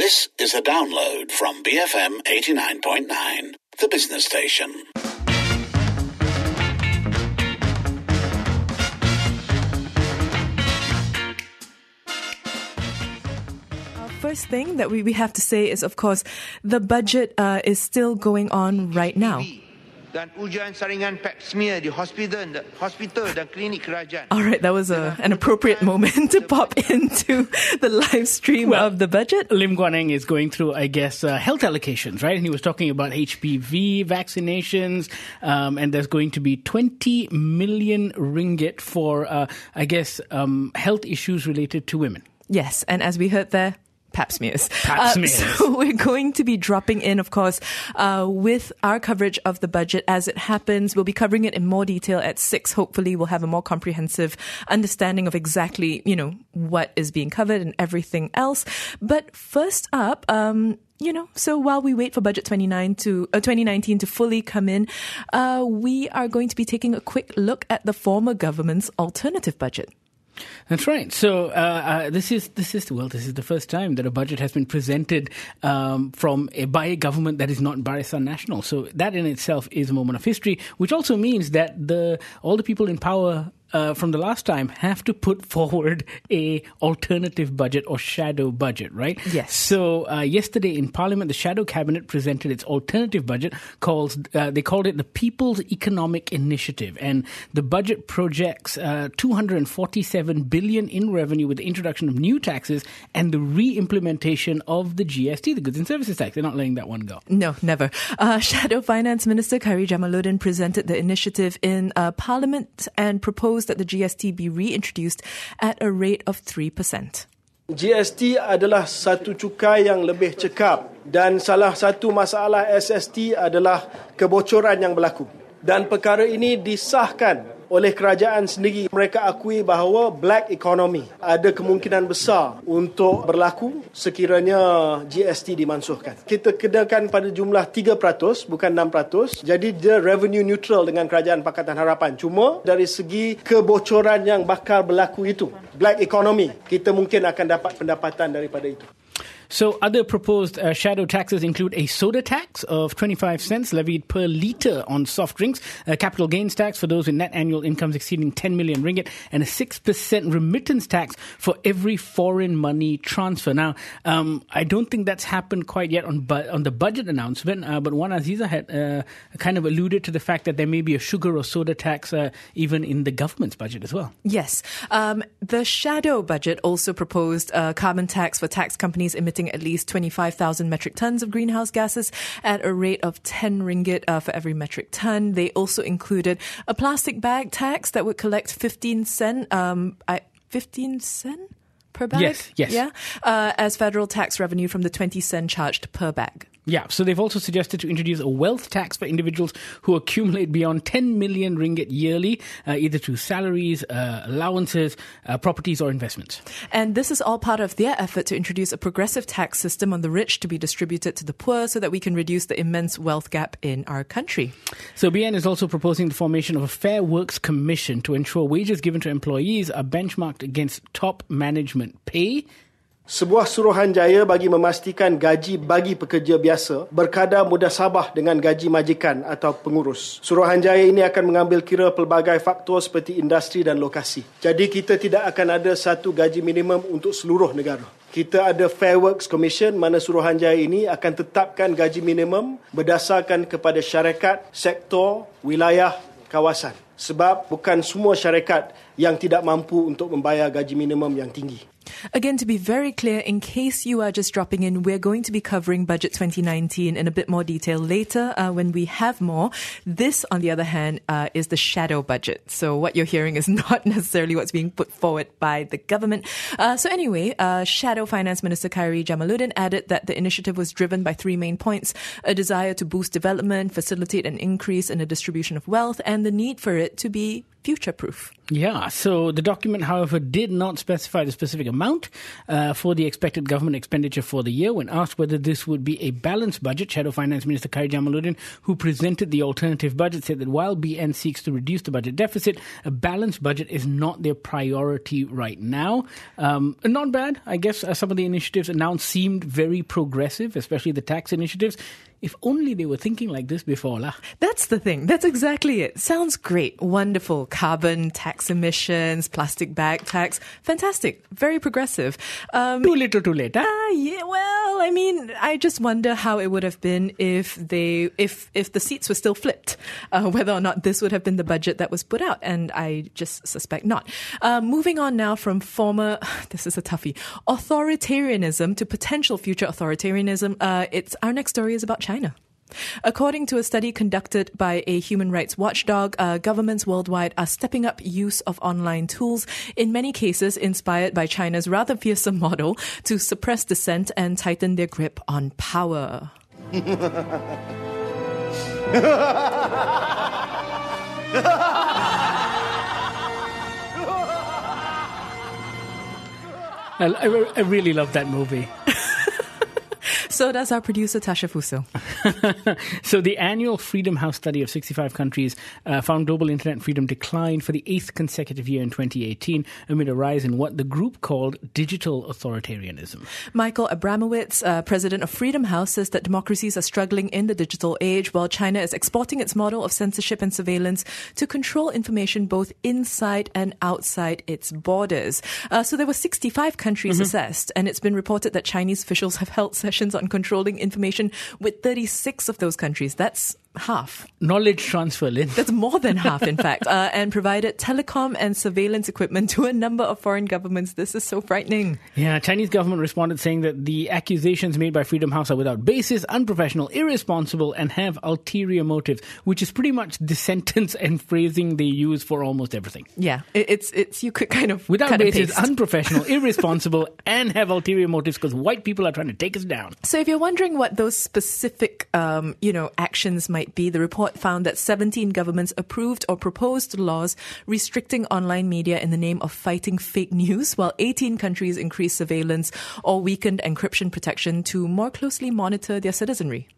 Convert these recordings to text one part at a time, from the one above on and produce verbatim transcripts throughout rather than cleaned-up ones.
This is a download from B F M eighty-nine point nine, the business station. First thing that we, we have to say is, of course, the budget uh, is still going on right now. Dan ujian saringan pap smear di hospital, hospital dan klinik kerajaan. All right, that was a, an appropriate moment to pop into the live stream well, of the budget. Lim Guan Eng is going through, I guess, uh, health allocations, right? And he was talking about H P V vaccinations, um, and there's going to be twenty million ringgit for, uh, I guess, um, health issues related to women. Yes, and as we heard there, Pap smears. Pap smears. Uh, so we're going to be dropping in, of course, uh, with our coverage of the budget as it happens. We'll be covering it in more detail at six. Hopefully, we'll have a more comprehensive understanding of exactly, you know, what is being covered and everything else. But first up, um, you know, so while we wait for Budget twenty-nine to uh, twenty nineteen to fully come in, uh, we are going to be taking a quick look at the former government's alternative budget. That's right. So uh, uh, this is this is well, this is the first time that a budget has been presented um, from a, by a government that is not Barisan Nasional. So that in itself is a moment of history, which also means that the all the people in power Uh, from the last time have to put forward a alternative budget or shadow budget, right? Yes. So uh, yesterday in Parliament, the Shadow Cabinet presented its alternative budget called, uh, they called it the People's Economic Initiative. And the budget projects uh, two hundred forty-seven billion in revenue with the introduction of new taxes and the re-implementation of the G S T, the Goods and Services Tax. They're not letting that one go. No, never. Uh, Shadow Finance Minister Khairi Jamaluddin presented the initiative in uh, Parliament and proposed that the G S T be reintroduced at a rate of three percent. G S T adalah satu cukai yang lebih cekap dan salah satu masalah S S T adalah kebocoran yang berlaku. Dan perkara ini disahkan oleh kerajaan sendiri. Mereka akui bahawa black economy ada kemungkinan besar untuk berlaku sekiranya G S T dimansuhkan. Kita kenakan pada jumlah tiga peratus bukan enam peratus. Jadi dia revenue neutral dengan Kerajaan Pakatan Harapan. Cuma dari segi kebocoran yang bakal berlaku itu, black economy, kita mungkin akan dapat pendapatan daripada itu. So other proposed uh, shadow taxes include a soda tax of twenty-five cents levied per litre on soft drinks, a capital gains tax for those with net annual incomes exceeding ten million ringgit, and a six percent remittance tax for every foreign money transfer. Now, um, I don't think that's happened quite yet on bu- on the budget announcement, uh, but Wan Aziza had uh, kind of alluded to the fact that there may be a sugar or soda tax uh, even in the government's budget as well. Yes. Um, the shadow budget also proposed a carbon tax for tax companies emitting at least twenty-five thousand metric tons of greenhouse gases at a rate of ten ringgit uh, for every metric ton. They also included a plastic bag tax that would collect fifteen cent, um, fifteen cent per bag? Yes, yes. Yeah, uh, as federal tax revenue from the twenty cent charged per bag. Yeah, so they've also suggested to introduce a wealth tax for individuals who accumulate beyond ten million ringgit yearly, uh, either through salaries, uh, allowances, uh, properties or investments. And this is all part of their effort to introduce a progressive tax system on the rich to be distributed to the poor so that we can reduce the immense wealth gap in our country. So B N is also proposing the formation of a Fair Works Commission to ensure wages given to employees are benchmarked against top management pay. Sebuah suruhanjaya bagi memastikan gaji bagi pekerja biasa berkadar mudahsabah dengan gaji majikan atau pengurus. Suruhanjaya ini akan mengambil kira pelbagai faktor seperti industri dan lokasi. Jadi kita tidak akan ada satu gaji minimum untuk seluruh negara. Kita ada Fair Works Commission mana suruhanjaya ini akan tetapkan gaji minimum berdasarkan kepada syarikat, sektor, wilayah, kawasan. Sebab bukan semua syarikat yang tidak mampu untuk membayar gaji minimum yang tinggi. Again, to be very clear, in case you are just dropping in, we're going to be covering Budget twenty nineteen in a bit more detail later uh, when we have more. This, on the other hand, uh, is the shadow budget. So what you're hearing is not necessarily what's being put forward by the government. Uh, so anyway, uh, Shadow Finance Minister Khairi Jamaluddin added that the initiative was driven by three main points: a desire to boost development, facilitate an increase in the distribution of wealth, and the need for it to be future-proof. Yeah, so the document, however, did not specify the specific amount uh, for the expected government expenditure for the year. When asked whether this would be a balanced budget, Shadow Finance Minister Khairy Jamaluddin, who presented the alternative budget, said that while B N seeks to reduce the budget deficit, a balanced budget is not their priority right now. Um, not bad. I guess uh, some of the initiatives announced seemed very progressive, especially the tax initiatives. If only they were thinking like this before, lah. That's the thing. That's exactly it. Sounds great. Wonderful. Carbon tax emissions, plastic bag tax. Fantastic. Very progressive. Um, too little too late, huh? Uh, yeah, well, I mean, I just wonder how it would have been if they, if, if the seats were still flipped, uh, whether or not this would have been the budget that was put out. And I just suspect not. Uh, moving on now from former, this is a toughie, authoritarianism to potential future authoritarianism. Uh, it's, our next story is about China. According to a study conducted by a human rights watchdog, uh, governments worldwide are stepping up use of online tools, in many cases inspired by China's rather fearsome model to suppress dissent and tighten their grip on power. I, I, I really love that movie. So does our producer, Tasha Fuso. So the annual Freedom House study of sixty-five countries uh, found global internet freedom declined for the eighth consecutive year in twenty eighteen amid a rise in what the group called digital authoritarianism. Michael Abramowitz, uh, president of Freedom House, says that democracies are struggling in the digital age while China is exporting its model of censorship and surveillance to control information both inside and outside its borders. Uh, so there were sixty-five countries mm-hmm. assessed, and it's been reported that Chinese officials have held sessions on controlling information with thirty-six of those countries. That's half. Knowledge transfer, Lynn. That's more than half, in fact, uh, and provided telecom and surveillance equipment to a number of foreign governments. This is so frightening. Yeah, Chinese government responded saying that the accusations made by Freedom House are without basis, unprofessional, irresponsible, and have ulterior motives, which is pretty much the sentence and phrasing they use for almost everything. Yeah, it, it's it's you could kind of without kind basis, of paste. unprofessional, irresponsible, and have ulterior motives because white people are trying to take us down. So if you're wondering what those specific, um, you know, actions might be, the report found that seventeen governments approved or proposed laws restricting online media in the name of fighting fake news, while eighteen countries increased surveillance or weakened encryption protection to more closely monitor their citizenry.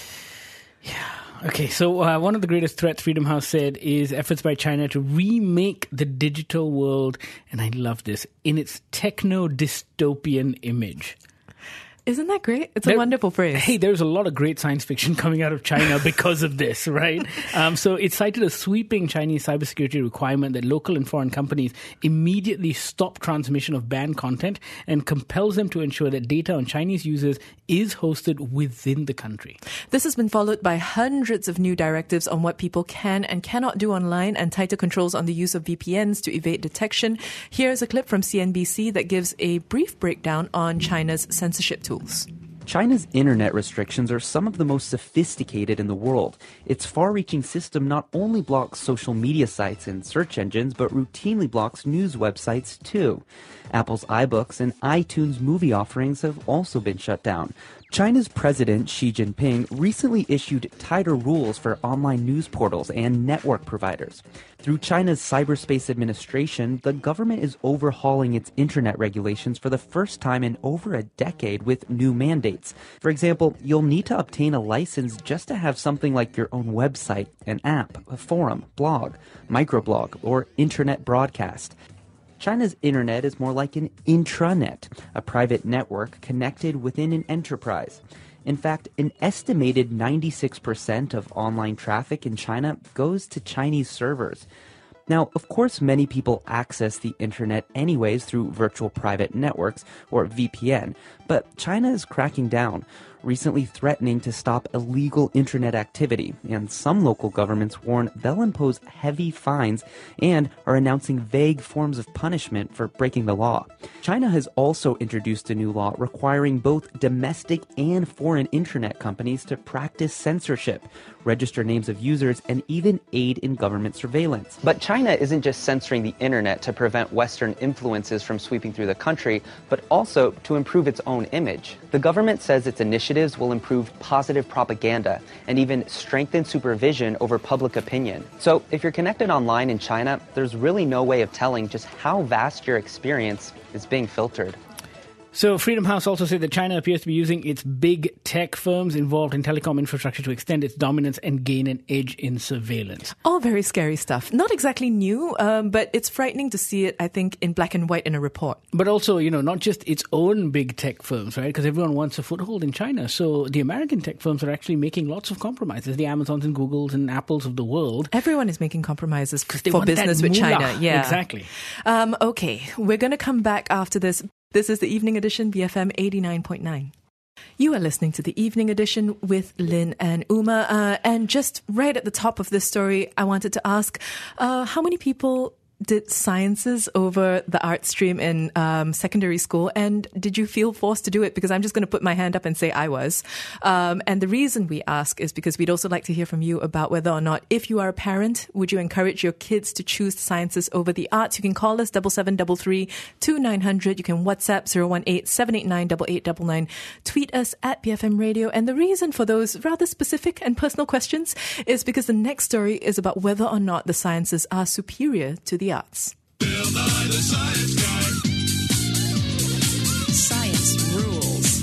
Yeah. Okay, so uh, one of the greatest threats, Freedom House said, is efforts by China to remake the digital world, and I love this, in its techno-dystopian image. Isn't that great? It's there, a wonderful phrase. Hey, there's a lot of great science fiction coming out of China because of this, right? Um, so it cited a sweeping Chinese cybersecurity requirement that local and foreign companies immediately stop transmission of banned content and compels them to ensure that data on Chinese users is hosted within the country. This has been followed by hundreds of new directives on what people can and cannot do online and tighter controls on the use of V P Ns to evade detection. Here's a clip from C N B C that gives a brief breakdown on China's censorship tools. China's internet restrictions are some of the most sophisticated in the world. Its far-reaching system not only blocks social media sites and search engines, but routinely blocks news websites too. Apple's iBooks and iTunes movie offerings have also been shut down. China's President Xi Jinping recently issued tighter rules for online news portals and network providers. Through China's Cyberspace Administration, the government is overhauling its internet regulations for the first time in over a decade with new mandates. For example, you'll need to obtain a license just to have something like your own website, an app, a forum, blog, microblog, or internet broadcast. China's internet is more like an intranet, a private network connected within an enterprise. In fact, an estimated ninety-six percent of online traffic in China goes to Chinese servers. Now, of course, many people access the internet anyways through virtual private networks, or V P N, but China is cracking down, recently threatening to stop illegal internet activity, and some local governments warn they'll impose heavy fines and are announcing vague forms of punishment for breaking the law. China has also introduced a new law requiring both domestic and foreign internet companies to practice censorship, register names of users, and even aid in government surveillance. But China China isn't just censoring the internet to prevent Western influences from sweeping through the country, but also to improve its own image. The government says its initiatives will improve positive propaganda and even strengthen supervision over public opinion. So if you're connected online in China, there's really no way of telling just how vast your experience is being filtered. So Freedom House also said that China appears to be using its big tech firms involved in telecom infrastructure to extend its dominance and gain an edge in surveillance. All very scary stuff. Not exactly new, um, but it's frightening to see it, I think, in black and white in a report. But also, you know, not just its own big tech firms, right? Because everyone wants a foothold in China. So the American tech firms are actually making lots of compromises. The Amazons and Googles and Apples of the world. Everyone is making compromises for want business with moolah. China. Yeah, Exactly. Um, okay, we're going to come back after this. This is the Evening Edition, B F M eighty-nine point nine. You are listening to the Evening Edition with Lynn and Uma. Uh, and just right at the top of this story, I wanted to ask, uh, how many people did sciences over the art stream in um, secondary school? And did you feel forced to do it? Because I'm just going to put my hand up and say I was. Um, and the reason we ask is because we'd also like to hear from you about whether or not, if you are a parent, would you encourage your kids to choose sciences over the arts? You can call us double seven double three two nine hundred. You can WhatsApp zero one eight seven eight nine eight eight nine nine. Tweet us at B F M Radio. And the reason for those rather specific and personal questions is because the next story is about whether or not the sciences are superior to the arts. Bill Nye, the Science Guy. Science rules.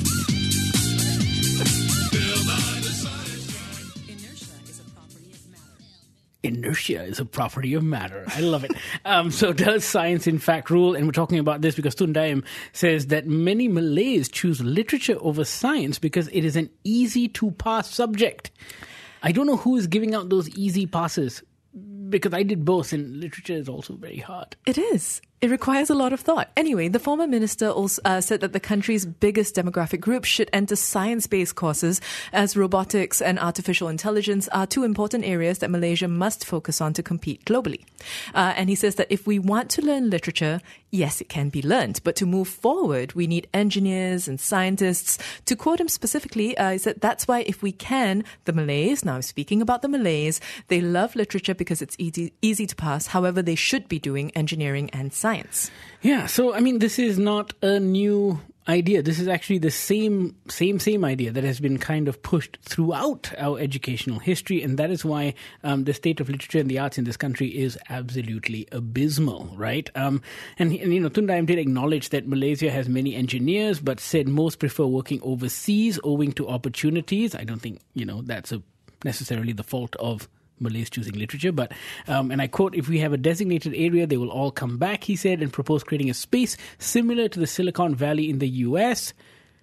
Bill Nye, the Science Guy. Inertia is a property of matter. Inertia is a property of matter. I love it. um, so does science in fact rule? And we're talking about this because Tun Daim says that many Malays choose literature over science because it is an easy-to-pass subject. I don't know who is giving out those easy passes, because I did both, and literature is also very hard. It is. It requires a lot of thought. Anyway, the former minister also uh, said that the country's biggest demographic group should enter science-based courses, as robotics and artificial intelligence are two important areas that Malaysia must focus on to compete globally. Uh, and he says that if we want to learn literature, yes, it can be learned, but to move forward, we need engineers and scientists. To quote him specifically, uh, he said that's why if we can, the Malays, now I'm speaking about the Malays, they love literature because it's easy, easy to pass. However, they should be doing engineering and science. Yeah, so I mean, this is not a new idea. This is actually the same, same, same idea that has been kind of pushed throughout our educational history, and that is why um, the state of literature and the arts in this country is absolutely abysmal, right? Um, and, and, you know, Tun Daim did acknowledge that Malaysia has many engineers, but said most prefer working overseas owing to opportunities. I don't think, you know, that's a, necessarily the fault of Malays choosing literature, but, um, and I quote, if we have a designated area, they will all come back, he said, and proposed creating a space similar to the Silicon Valley in the U S.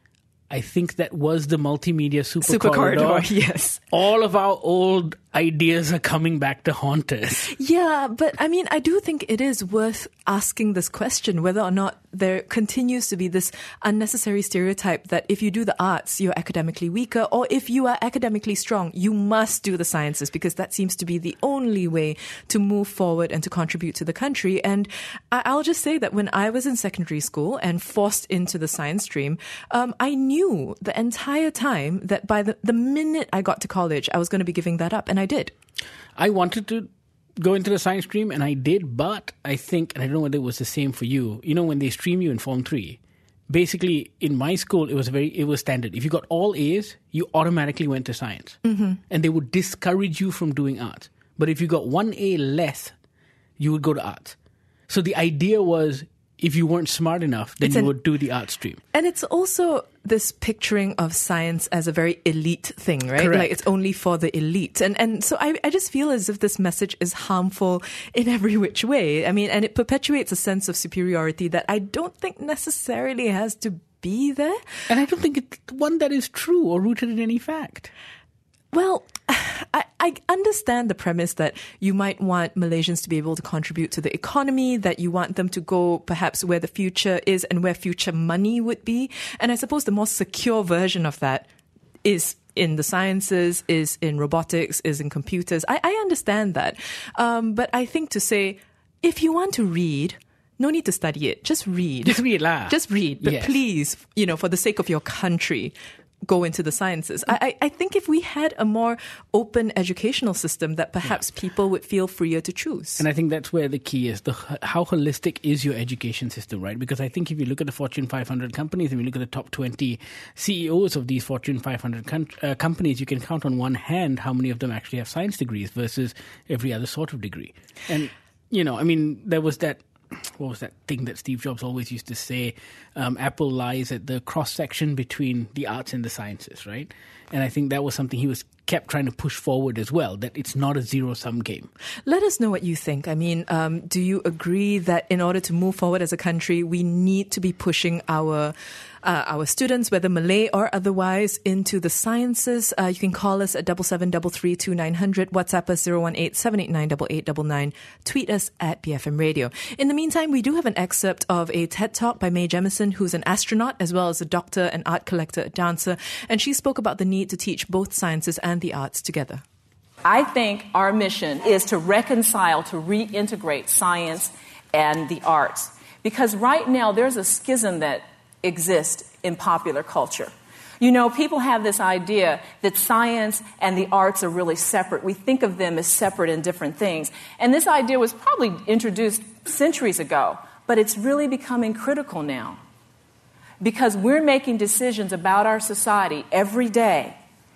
I think that was the multimedia super, super corridor. corridor. Yes. All of our old ideas are coming back to haunt us. Yeah, but I mean, I do think it is worth asking this question, whether or not there continues to be this unnecessary stereotype that if you do the arts, you're academically weaker, or if you are academically strong, you must do the sciences, because that seems to be the only way to move forward and to contribute to the country. And I- I'll just say that when I was in secondary school and forced into the science stream, um, I knew the entire time that by the, the minute I got to college, I was going to be giving that up. And I did. I wanted to go into the science stream, and I did, but I think, and I don't know whether it was the same for you, you know, when they stream you in Form three, basically in my school, it was very, it was standard. If you got all A's, you automatically went to science. Mm-hmm. And they would discourage you from doing arts. But if you got one A less, you would go to arts. So the idea was, if you weren't smart enough, then It's you an- would do the art stream. And it's also this picturing of science as a very elite thing, right? Correct. Like it's only for the elite. And and so I, I just feel as if this message is harmful in every which way. I mean, and it perpetuates a sense of superiority that I don't think necessarily has to be there. And I don't think it's one that is true or rooted in any fact. Well, I, I understand the premise that you might want Malaysians to be able to contribute to the economy, that you want them to go perhaps where the future is and where future money would be. And I suppose the more secure version of that is in the sciences, is in robotics, is in computers. I, I understand that. Um, but I think to say, if you want to read, no need to study it. Just read. Just read lah. Just read. But Yes. please, you know, for the sake of your country, go into the sciences. I, I think if we had a more open educational system, that perhaps yeah. people would feel freer to choose. And I think that's where the key is. The, how holistic is your education system, right? Because I think if you look at the Fortune five hundred companies and you look at the top twenty C E Os of these Fortune five hundred com- uh, companies, you can count on one hand how many of them actually have science degrees versus every other sort of degree. And, you know, I mean, there was that what was that thing that Steve Jobs always used to say? Um, Apple lies at the cross-section between the arts and the sciences, right? And I think that was something he was kept trying to push forward as well, that it's not a zero-sum game. Let us know what you think. I mean, um, do you agree that in order to move forward as a country, we need to be pushing our uh, our students, whether Malay or otherwise, into the sciences? Uh, you can call us at double seven double three two nine hundred, WhatsApp us zero one eight seven eight nine eight eight nine nine, tweet us at B F M Radio. In the meantime, we do have an excerpt of a TED Talk by Mae Jemison, who's an astronaut as well as a doctor, an art collector, a dancer, and she spoke about the need to teach both sciences and the arts together. I think our mission is to reconcile, to reintegrate science and the arts. Because right now there's a schism that exists in popular culture. You know, people have this idea that science and the arts are really separate. We think of them as separate and different things. And this idea was probably introduced centuries ago, but it's really becoming critical now. Because we're making decisions about our society every day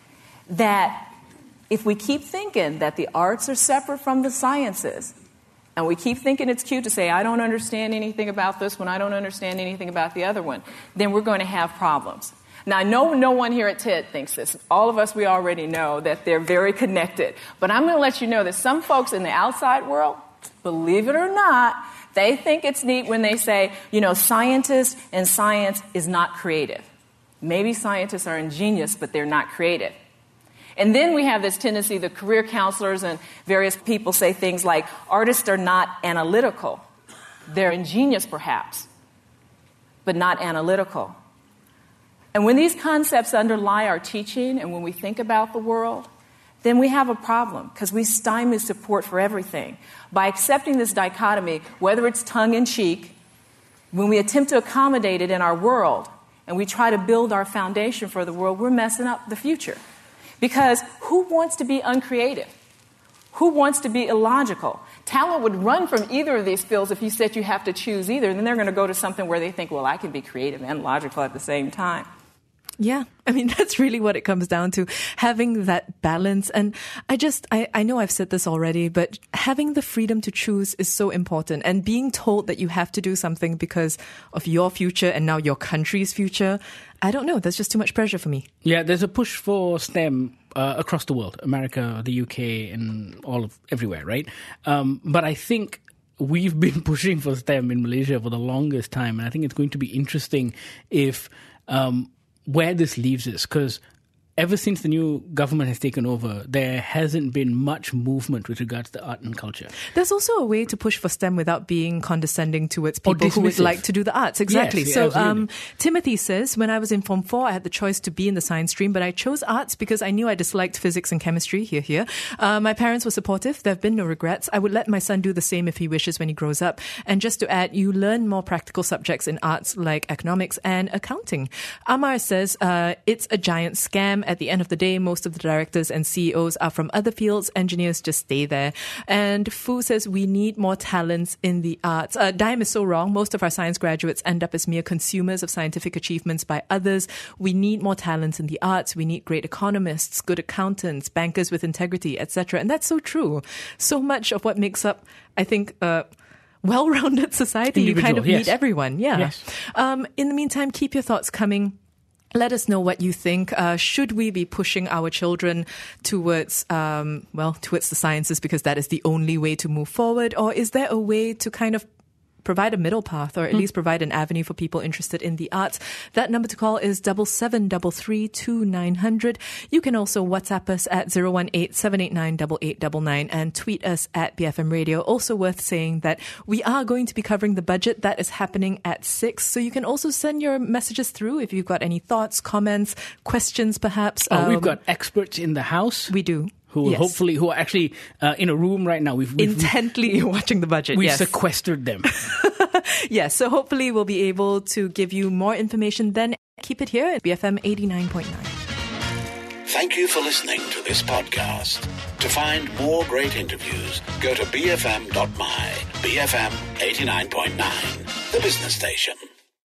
that if we keep thinking that the arts are separate from the sciences, and we keep thinking it's cute to say, I don't understand anything about this one, I don't understand anything about the other one, then we're going to have problems. Now, I know no one here at TED thinks this. All of us, we already know that they're very connected. But I'm going to let you know that some folks in the outside world, believe it or not, they think it's neat when they say, you know, scientists and science is not creative. Maybe scientists are ingenious, but they're not creative. And then we have this tendency, the career counselors and various people say things like, artists are not analytical. They're ingenious, perhaps, but not analytical. And when these concepts underlie our teaching and when we think about the world, then we have a problem because we stymie support for everything. By accepting this dichotomy, whether it's tongue-in-cheek, when we attempt to accommodate it in our world and we try to build our foundation for the world, we're messing up the future. Because who wants to be uncreative? Who wants to be illogical? Talent would run from either of these fields if you said you have to choose either. And then they're going to go to something where they think, well, I can be creative and logical at the same time. Yeah, I mean, that's really what it comes down to, having that balance. And I just, I, I know I've said this already, but having the freedom to choose is so important. And being told that you have to do something because of your future and now your country's future, I don't know, that's just too much pressure for me. Yeah, there's a push for STEM uh, across the world, America, the U K, and all of everywhere, right? Um, but I think we've been pushing for STEM in Malaysia for the longest time. And I think it's going to be interesting if... Um, where this leaves us, because ever since the new government has taken over, there hasn't been much movement with regards to art and culture. There's also a way to push for STEM without being condescending towards people who would like to do the arts. Exactly. Yes, so absolutely. um, Timothy says, when I was in Form four, I had the choice to be in the science stream, but I chose arts because I knew I disliked physics and chemistry. Here, here. Uh, my parents were supportive. There have been no regrets. I would let my son do the same if he wishes when he grows up. And just to add, you learn more practical subjects in arts like economics and accounting. Amar says, uh, it's a giant scam. At the end of the day, most of the directors and C E Os are from other fields. Engineers just stay there. And Fu says we need more talents in the arts. Uh, Dime is so wrong. Most of our science graduates end up as mere consumers of scientific achievements by others. We need more talents in the arts. We need great economists, good accountants, bankers with integrity, et cetera. And that's so true. So much of what makes up, I think, uh, well-rounded society, Individual, you kind of yes. need everyone. Yeah. Yes. Um, in the meantime, keep your thoughts coming. Let us know what you think. Uh, should we be pushing our children towards, um, well, towards the sciences because that is the only way to move forward? Or is there a way to kind of provide a middle path, or at mm. least provide an avenue for people interested in the arts? That number to call is double seven double three two nine hundred. You can also WhatsApp us at zero one eight seven eight nine eight eight nine nine and tweet us at B F M Radio. Also worth saying that we are going to be covering the budget. That is happening at six. So you can also send your messages through if you've got any thoughts, comments, questions, perhaps. Oh, um, we've got experts in the house. We do. Who will yes. hopefully, who are actually uh, in a room right now. We've, we've intently we've, watching the budget. We've yes. sequestered them. Yes, so hopefully we'll be able to give you more information then. Keep it here at B F M eighty-nine point nine. Thank you for listening to this podcast. To find more great interviews, go to b f m dot m y. B F M eighty-nine point nine, the business station.